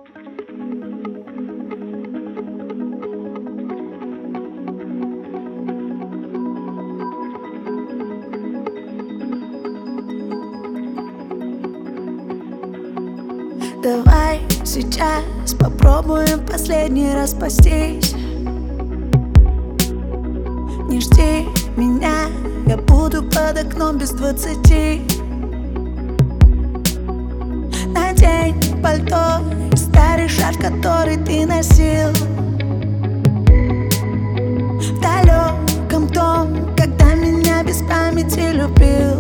Давай сейчас попробуем последний раз спастись. Не жди меня, я буду под окном без 20. Надень пальто и старый шарф, который ты носил в далеком том, когда меня без памяти любил.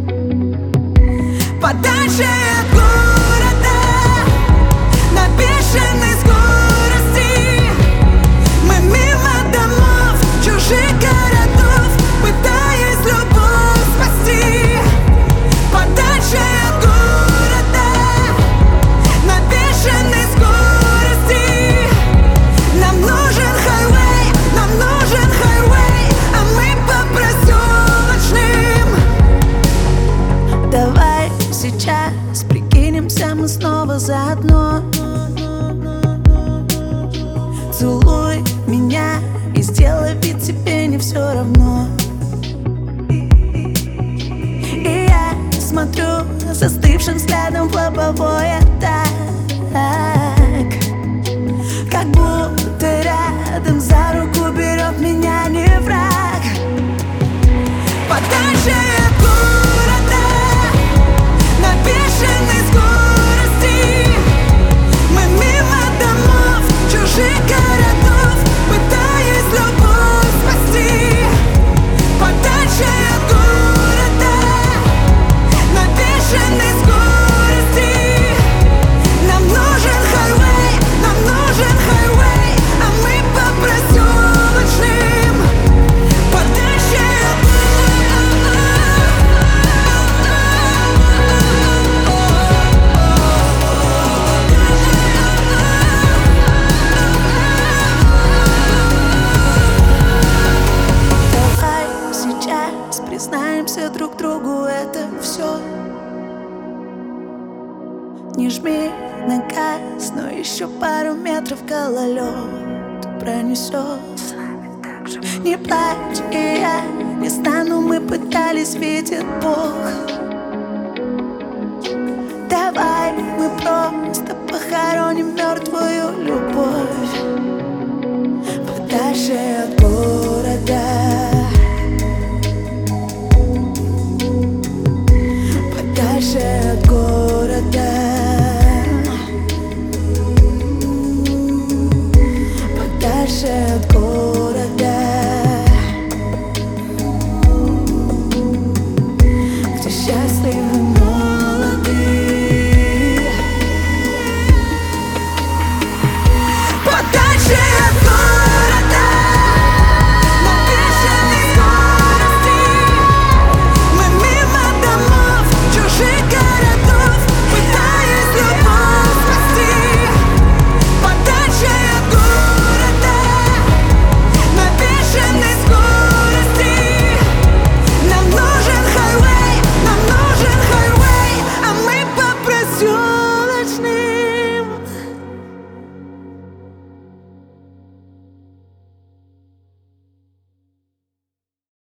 Подальше от города, на бешеной скорости, мы мимо домов, чужих городов, пытаясь любовь спасти. Подальше от города, на бешеной скорости, нам нужен хайвей, а мы по проселочным. Давай сейчас прикинемся мы снова заодно. Целуй меня и сделай вид, тебе не все равно. И я смотрю застывшим взглядом в лобовое так, как будто рядом за руку берет меня не враг. Подальше от города, на бешеной скорости, мы мимо домов, чужих городов, пытаясь любовь спасти. Подальше от города, на бешеной скорости, нам нужен хайвей, а мы по проселочным. Подальше от признаемся друг другу, это все. Не жми на газ, но еще пару метров гололед пронесет. Не плачь, и я не стану, мы пытались, видит Бог. Давай мы просто похороним мертвую